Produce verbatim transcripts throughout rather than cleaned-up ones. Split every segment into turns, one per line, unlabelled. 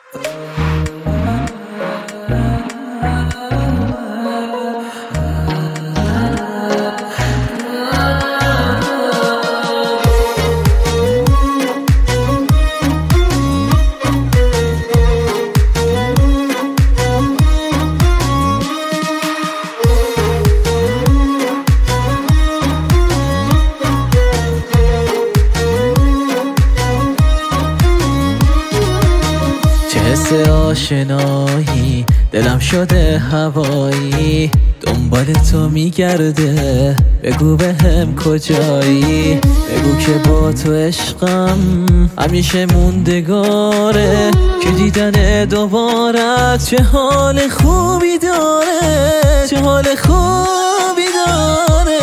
حس آشنایی دلم شده هوایی، دنبال تو میگرده، بگو بهم کجایی، بگو که با تو عشقم همیشه موندگاره، که دیدن دوبارت چه حال خوبی داره، چه حال خوبی داره.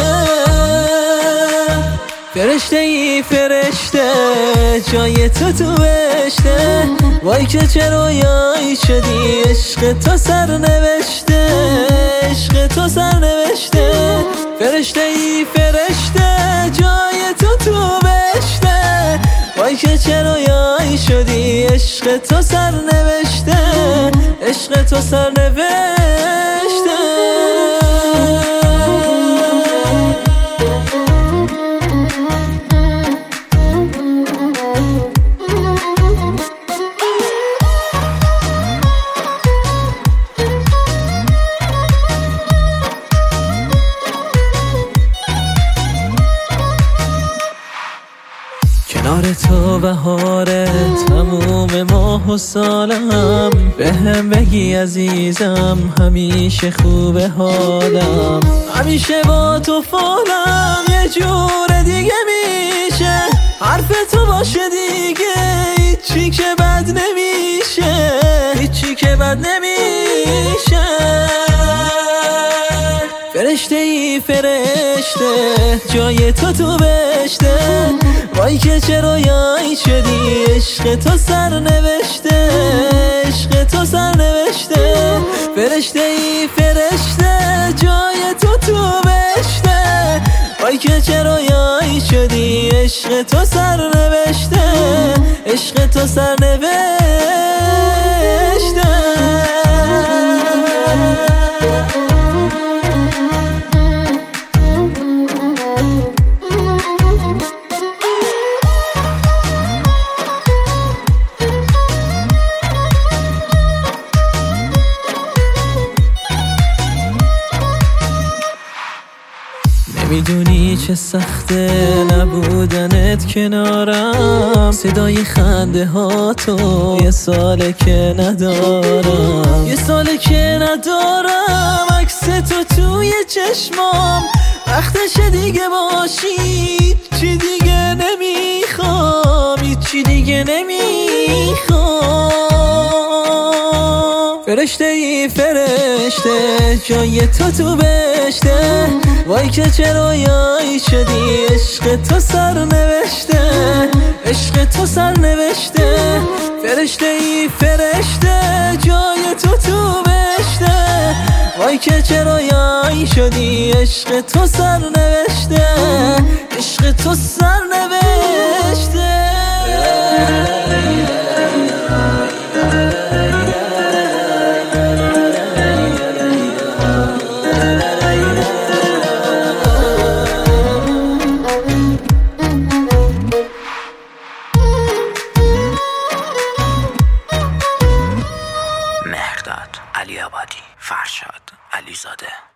فرشته ای فرشته جای تو تو بهشته، وای که چه رویایی شدی، عشق تو سر نوشته، عشق تو سر نوشته. فرشته ای فرشته جای تو تو بهشته، وای که چه رویایی شدی، عشق تو سر نوشته، عشق تو سر نوشته. کنار تو بهاره تموم ماه و سالم، به هم بگی عزیزم همیشه خوبه حالم، همیشه با تو فالم، یه جور دیگه میشه حرف تو باشه دیگه، هیچی که بد نمیشه، هیچی که بد نمیشه. فرشته ای فرشته جای تو تو بهشته، وای که چه رویایی شدی، عشق تو سر نوشته، عشق تو سر نوشته. فرشته ای فرشته جای تو تو بهشته، وای که چه رویایی شدی، عشق تو سر نوشته، عشق تو سر نوشته. میدونی چه سخته نبودنت کنارم، صدای خنده ها تو یه ساله که ندارم، یه ساله که ندارم، عکس تو توی چشمام، وقتش دیگه باشی، چی دیگه نمیخوام، چی دیگه نمیخوام. فرشته ای فرشته جای تو تو بهشته، وای که چه رویایی شدی، عشق تو سر نوشته، عشق تو سر نوشته. فرشته ای فرشته جای تو تو بهشته، وای که چه رویایی شدی، عشق تو سر نوشته، عشق تو سر نوشته.
مهرداد علی آبادی، فرشاد علیزاده.